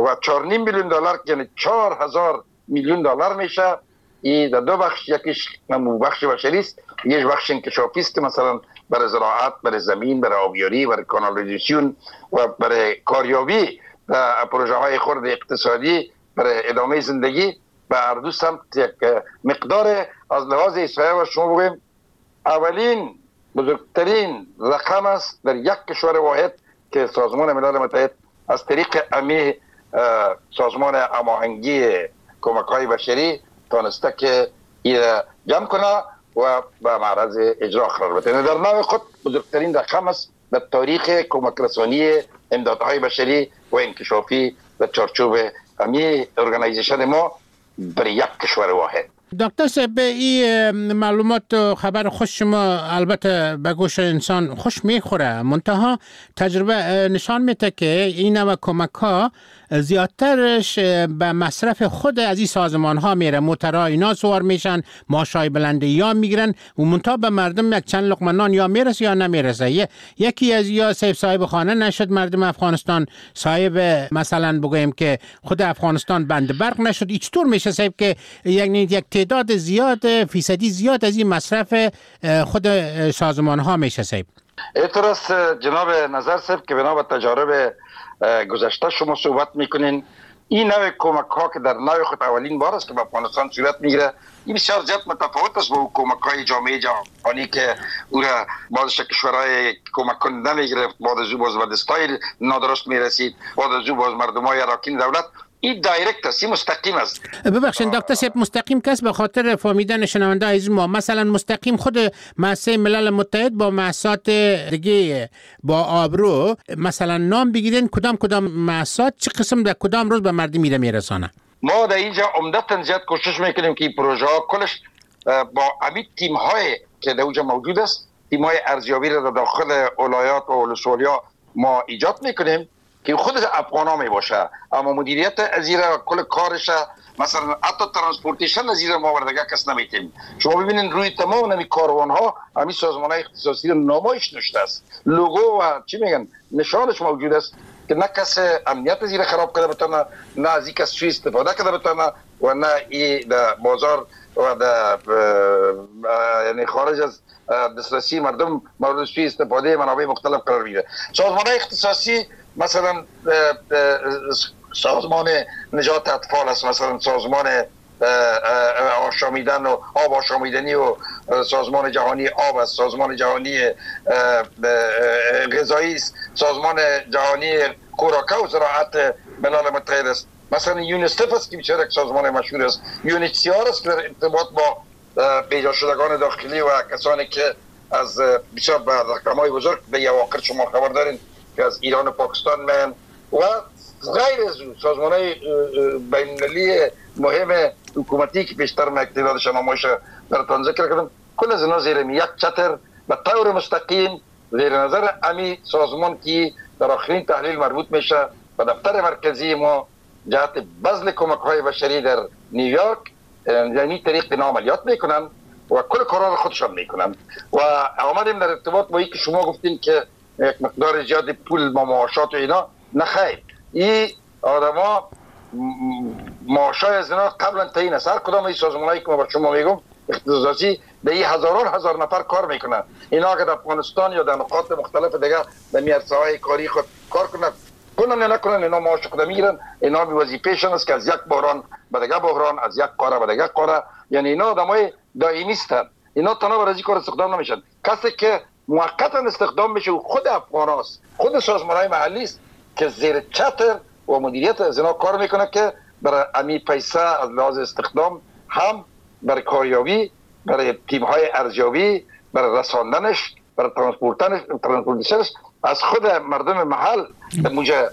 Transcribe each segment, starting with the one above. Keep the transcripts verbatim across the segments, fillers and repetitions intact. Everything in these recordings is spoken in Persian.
و چهار و نیم میلیون دلار یعنی چهار هزار میلیون دلار میشه. این در دو بخش، یکیش بخش بشری است، یک بخش انکشافی است، مثلا برای زراعت، برای زمین، برای آبیاری، برای کانالیزاسیون و برای کاریابی و پروژه های خرد اقتصادی برای ادامه زندگی. و هر دو سمت یک مقدار از لحاظ احصایه و شما بگویم اولین بزرگترین رقم است در یک کشور واحد که سازمان ملل متحد از طریق امی سازمان هماهنگی کمک های بشری تانسته که این جمع کنه و به معرض اجرا قرار بده. در نوع خود بزرگترین رقم است در تاریخ کمک رسانی امدادهای بشری و انکشافی در چارچوب امی ارگانیزیشن ما برای یک کشور واحد. دکتر صاحب، این معلومات و خبر خوش شما البته به گوش انسان خوش میخوره، منتها تجربه نشان میده که این نوع کمک ها زیادترش به مصرف خود از این سازمان ها میره. موترها اینا سوار میشن، معاشای بلنده یا میگیرن و منتها به مردم یک چند لقمه نان یا میرسه یا نمیرسه. یکی از یا صاحب صاحب خانه نشد مردم افغانستان، صاحب مثلا بگویم که خود افغانستان بند برق نشد. این چطور میشه صاحب که یعنی یک تعداد زیاد فیصدی زیاد از این مصرف خود سازمان ها میشه صاحب؟ اعتراض جناب نظر صاحب که بنا به تجارب گذشته شما صحبت میکنین، این نوع کمک ها که در نوع خود اولین بار است که به افغانستان صورت میگیره، این بسیار زیاد متفاوت است با کمک های جامعه جهانی که او را بعض کشورهای کمک کننده میگرفت، بعد از او باز به دستای نادرست میرسید، بعد از او باز مردم های اراکین دولت. این دایرکت است، این مستقیم است. ببخشید دکتر صاحب، مستقیم کس به خاطر فهمیدن شنونده از ما، مثلا مستقیم خود مؤسسه ملل متحد با مؤسسات دیگه با آبرو مثلا نام بگیرین کدام کدام مؤسسات چه قسم در کدام روز به مردم میره میرسانه؟ ما در اینجا عمدتاً زیاد کوشش میکنیم که این پروژه ها کلش با همین تیم های که در اونجا موجود است، تیم های ارزیابی را در داخل ولایات و ولسوالی‌ها ما ایجاد میکنیم که خود افغان ها می باشه، اما مدیریت از این کل کارش مثلا حتی ترانسپورتیشن از این ما وردگاه کس نمیتیم. شما ببینید روی تمام نمی کاروان ها همین سازمان های اختصاصی نمایش نشده است، لوگو و چی میگن نشانش موجود است که نه کس امنیت از این خراب کرده بتونه، نه از این کس سوء استفاده کرده بتونه و نه این در بازار و در یعنی خارج از دسترسی مردم مورد سوء استفاده منابع مختلف قرار میگیره. سازمان های اختصاصی مثلا سازمان نجات اطفال است، مثلا سازمان آشامیدن و آب آشامیدنی و سازمان جهانی آب است، سازمان جهانی غذایی است، سازمان جهانی خوراک و زراعت ملل متحد است، مثلا یونیسف است که بیچاره سازمان مشهور است، یونیسیار است که در ارتباط با پیدا شدگان داخلی و کسانی که از بسیار به رقم‌های بزرگ به یواقع شما خبر دارین که از ایران و پاکستان من و غیر از اون سازمان های بین‌المللی مهم حکومتی که بیشتر مقتدادشان نمایش براتون ذکر کردم، کل از اینا زیر یک چتر به طور مستقیم زیر نظر امی سازمان که در آخرین تحلیل مربوط میشه به دفتر مرکزی ما جهت بذل کمک های بشری در نیویورک، یعنی طریق اینا عملیات میکنن و کل کارا خودشان میکنن. و آمدیم در ارتباط با این که شما گفتین که یک مقدار زیاد پول با معاشات و اینا، نخیر، این آدم ها معاشای از اینا قبلا تعیین است. هر کدام این سازمان هایی که ما با شما میگم اختصاصی به این هزاران هزار نفر کار میکنن، اینا که در افغانستان یا در نقاط مختلف دیگه در میارسه های کاری خود کار کنن کنن یا نکنن، اینا معاش خود میگیرن، اینا به وظیفهشون است که از یک بحران به دیگه بحران، از یک قاره به دیگه قاره، یعنی اینا آدمای دائمی هستند، اینا تنها برای کار استخدام نمیشن. کسی که موقتا استخدام میشه و خود افغاناست، خود سازمان‌های محلی است که زیر چتر و مدیریت از اینا کار میکنه که برای امی پیسه از لحاظ استخدام هم برای کاریابی، برای تیم‌های ارزیابی، برای رساندنش، برای ترانسپورتنش ترانسپورتیشنش از خود مردم محل موجه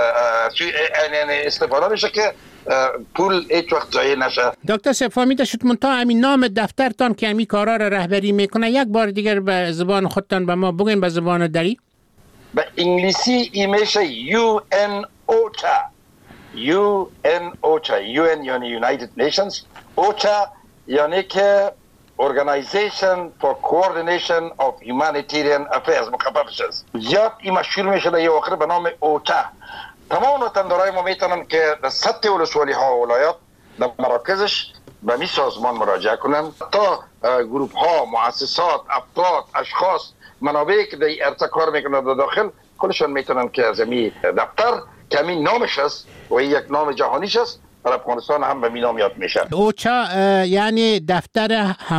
استفاده میشه که پول هیچ وقت ضایع نشه. دکتر صاحب فهمیده شد منتها همین نام دفترتان که همین کارا را رهبری میکنه یک بار دیگر به زبان خودتان به ما بگین، به زبان دری. به انگلیسی ای میشه یو ان اوچا، یو ان اوچا، یو ان یعنی United Nations، اوچا یعنی که Organization for Coordination of Humanitarian Affairs، مخففش است. زیاد این مشهور میشه در یه آخر به نام اوچا. تمام وطندارای ما میتونن که در سطح ولسوالی ها و ولایات در مراکزش به می سازمان مراجعه کنن تا گروپ ها، مؤسسات، افراد، اشخاص، منابعی که در ارتکار کار میکنن در داخل کلشان میتونن که از این دفتر که همین نامش است و یک نام جهانیش است در افغانستان هم به می نام یاد میشه. اوچا یعنی دفتر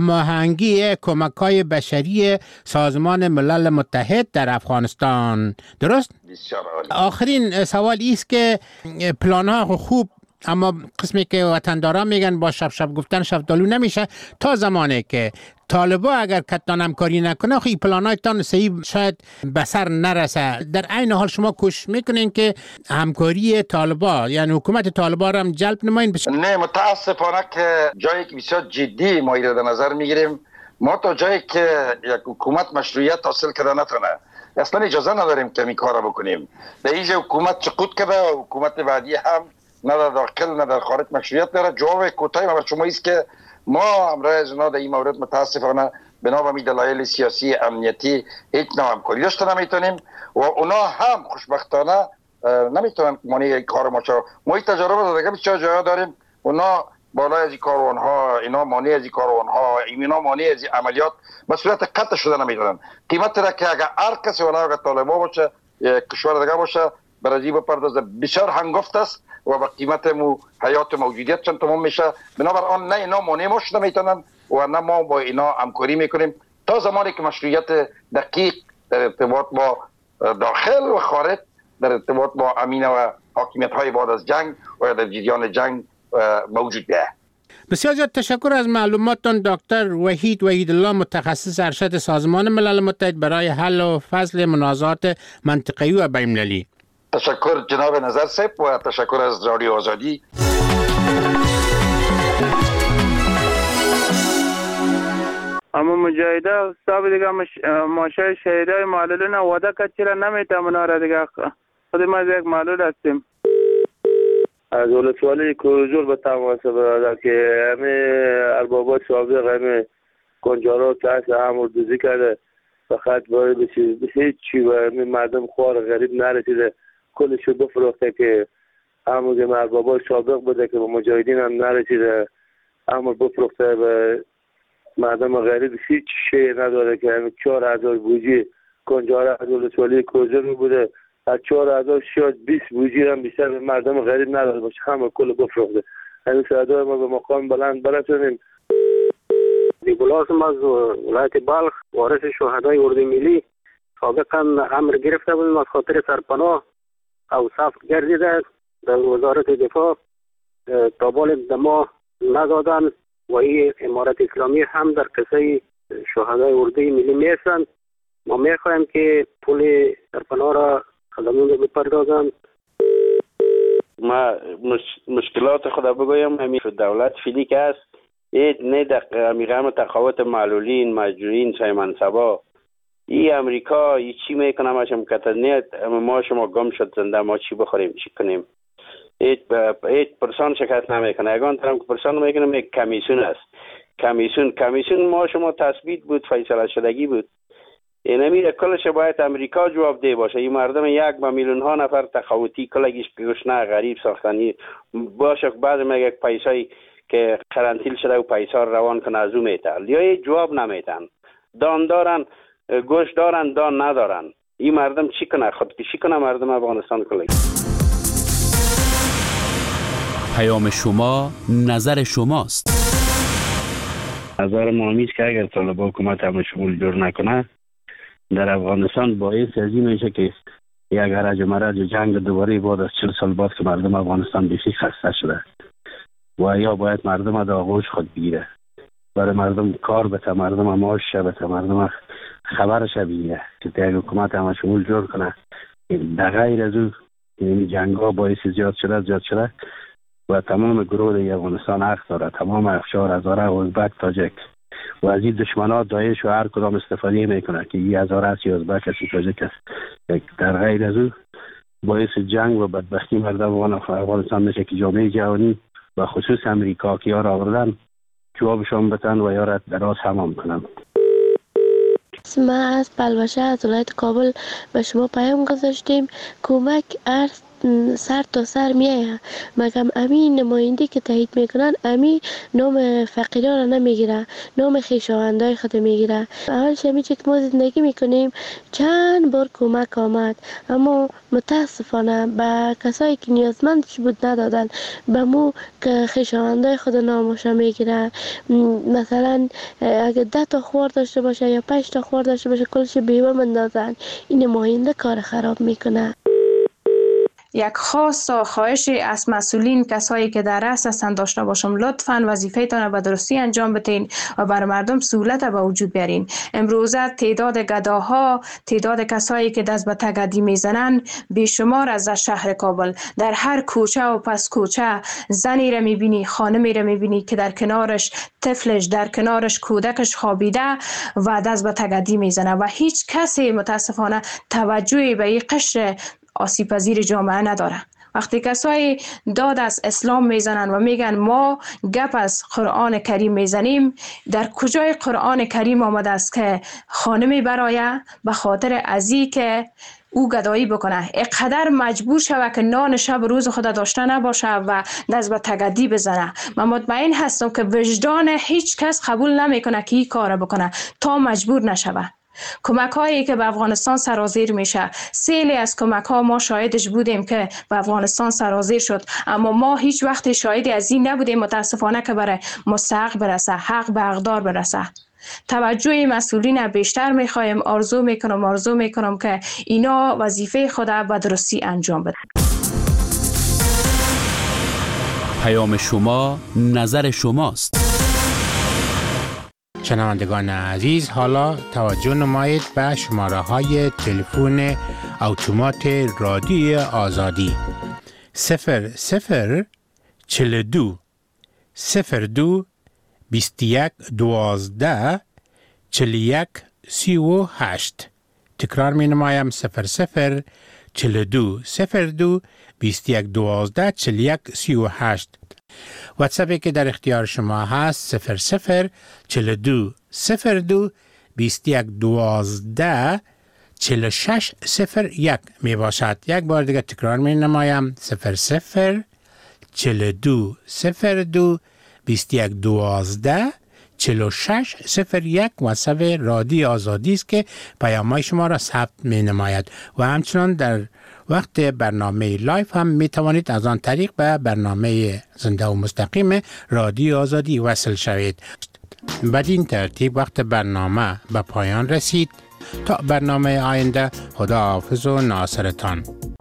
هماهنگی کمک‌های بشری سازمان ملل متحد در افغانستان، درست؟ بسیار عالی. آخرین سوال ایست که پلان‌ها خوب، اما قسمی که وطنداران میگن با شب شب گفتن شفتالو نمیشه. تا زمانی که طالبا اگر کتان همکاری نکنه خیلی پلانایتان صحیح شاید به سر نرسه. در عین حال شما کوشش میکنین که همکاری طالبا یعنی حکومت طالبا را هم جلب نمایین بشه؟ نه، متاسفانه که جایی که بسیار جدی ما در نظر میگیریم، ما تا جایی که یک حکومت مشروعیت حاصل کرده نتونه اصلا اجازه نداریم که این کار بکنیم. در اینجا حکومت سقوط کرده و حکومت بعدی هم نه در داخل نه در خارج مشروعیت داره. جواب کوتاهی ما شما است که ما همراه از اونا در این مورد متاسفانه بنا به دلایل سیاسی امنیتی هیچ نوع همکاری داشته نمیتونیم و اونا هم خوشبختانه نمیتونن مانع کار ما شو. ما این تجربه دیگه بسیار جاها داریم، اونا بالای از این کاروان ها، اینا مانع از این کاروان ها، اینا مانع از این عملیات مسئولیت قطع شده نمیدونن. قیمت را که اگر هر کسی ولا اگر طالبا باشه کشور دیگه باشه برای بپردازه بسیار هنگفت است و با قیمت مو حیات موجودیت چند تمام میشه. بنابراین نه اینا مانع ما شده میتونن و نه ما با اینا همکاری میکنیم تا زمانی که مشروعیت دقیق در ارتباط با داخل و خارج در ارتباط با امین و حاکمیت های بعد از جنگ و در جریان جنگ موجود ده. بسیار زیاد تشکر از معلوماتتان دکتر وحید وحیدالله، متخصص ارشد سازمان ملل متحد برای حل و فصل منازعات منطقه‌ای و بین‌المللی. تشکر جناب نظر صاحب و تشکر از رادیو آزادی. اما مجاهده صاحب دیگه مش... ماشه شهیدای معلولین وعده کرد چرا نمیتونه را دیگه خود ما یک معلول هستیم. از ولسوالی کوزول به تماس برادر که همه اربابات سابق همه کنجارا کس همون دوزی کرده فقط باید بچیز هیچ چی و همه مردم خوار غریب نرسیده کلشو بفروخته که همون اربابات سابق بوده که به مجاهدین هم نرسیده همون بفروخته به مردم غریب هیچ شی نداره که همه چهار هزار بوجی کنجارا از ولسوالی کوزول بوده از چهار هزار شاید بیست بوجی هم بیشتر مردم غریب نداره باشه همه کل بفروخته. همین صدای ما به مقام بلند برسونیم. دیبولاسم از ولایت بلخ وارث شهدای اردوی ملی سابقا امر گرفته بودیم از خاطر سرپناه او صف گردیده در وزارت دفاع تا بال دما ندادن و این امارت اسلامی هم در قصه شهدای اردوی ملی میرسند. ما میخوایم که پول سرپناه را خدمون بپردازند. ما مش... مشکلات خدا بگویم همین دولت فیلی که است این نه در میگم تقاوت معلولین مجروحین سای منصبا این امریکا ای چی میکنه ما شما کتنیت ما شما گم شد زنده ما چی بخوریم چی کنیم ایت ایت پرسان شکایت نمیکنه اگه آن پرسان میکنه یک کمیسیون است کمیسیون کمیسیون ما شما تثبیت بود فیصله شدگی بود اینمی کلش باید امریکا جواب ده باشه. این مردم یک با میلیون ها نفر تقاوتی کلگیش گشنه غریب ساختنی باشه بعد میگه یک پیسایی که قرنطیل شده و پیسا روان کنه از او میتن یا جواب نمیتن دان دارن گوش دارن دان ندارن. این مردم چی کنه خودکشی کنه مردم افغانستان کلگی. پیام شما نظر شماست. نظر ما همیست که اگر طالبان حکومت همه شمول جور نکنه در افغانستان باعث از این میشه که یک هرج و مرج جنگ دوباره بعد از چهل سال بعد که مردم افغانستان بسیار خسته شده و یا باید مردم در آغوش خود بگیره برای مردم کار بته مردم معاش بته مردم خبرش بگیره که تا حکومت همه شمول جور کنه. در غیر از او این جنگ ها باعث زیاد شده زیاد شده و تمام گروه در افغانستان حق داره تمام افشار هزاره ازبک تاجک و از این دشمنات داعش و هر کدام استفاده میکنه که این هزاره است یا ازبک است یا تاجک است. در غیر از او باعث جنگ و بدبختی مردم افغانستان میشه که جامعه جهانی و خصوص امریکا که ها را آوردن جوابشان بتن و یا را دراز تمام کنن. ما از پلوشه از ولایت کابل به شما پیام گذاشتیم. کمک ارز سر تا سر میایه. مگم امین نماینده که تایید میکنن امی نام فقیران را نمیگیره، نام خویشاوندای خود میگیره. اولش همی چه که ما زندگی میکنیم چند بار کمک آمد، اما متاسفانه به کسایی که نیازمندش بود ندادن. به مو که خویشاوندای خود نامشا میگیره. مثلا اگه ده تا خوار داشته باشه یا پنج تا خوار داشته باشه کلش بیمه مندازن. این نماینده کار خراب میکنه. یک خواست و خواهش از مسئولین، کسایی که در رأس هستند داشته باشم لطفاً وظیفه‌تان به درستی انجام بدین و بر مردم سهولت به وجود بیارین. امروزه تعداد گداها، تعداد کسایی که دست به تگدی میزنن بیشمار از شهر کابل. در هر کوچه و پس کوچه زنی را میبینی، خانمی را میبینی که در کنارش طفلش، در کنارش کودکش خوابیده و دست به تگدی میزنه و هیچ کسی متاسفانه توجهی به این قشر آسیب پذیر جامعه نداره. وقتی کسایی داد از اسلام میزنن و میگن ما گپ از قرآن کریم میزنیم، در کجای قرآن کریم آمده است که خانمی برای به خاطر ازی که او گدایی بکنه اقدر مجبور شود که نان شب روز خود داشته نباشه و دست به تگدی بزنه؟ من مطمئن هستم که وجدان هیچ کس قبول نمیکنه که این کار بکنه تا مجبور نشوه. کمک هایی که به افغانستان سرازیر میشه، سیلی از کمک ها ما شاهدش بودیم که به افغانستان سرازیر شد، اما ما هیچ وقت شاهدی از این نبودیم متاسفانه که برای مستحق برسه، حق به حقدار برسه. توجه مسئولین بیشتر میخوایم. آرزو میکنم آرزو میکنم که اینا وظیفه خود به درستی انجام بدن. پیام شما نظر شماست. شنوندگان عزیز، حالا توجه نمایید به شماره های تلفن اتومات رادیو آزادی صفر صفر چل دو صفر دو بیست یک دوازده چل یک سی و هشت. تکرار می نمایم صفر صفر چل دو صفر دو بیست یک دوازده چل یک سی و هشت. واتساپی که در اختیار شما هست صفر صفر چل دو صفر دو بیست یک دوازده چل شش صفر یک می باشد. یک بار دیگه تکرار می نمایم صفر صفر چل دو صفر دو بیست یک دوازده چل شش صفر یک. واتساپ رادیو آزادی است که پیام‌های شما را ثبت می نماید و همچنان در وقت برنامه لایف هم می توانید از آن طریق به برنامه زنده و مستقیم رادیو آزادی وصل شوید. بدین ترتیب وقت برنامه به پایان رسید. تا برنامه آینده، خدا حافظ و ناصرتان.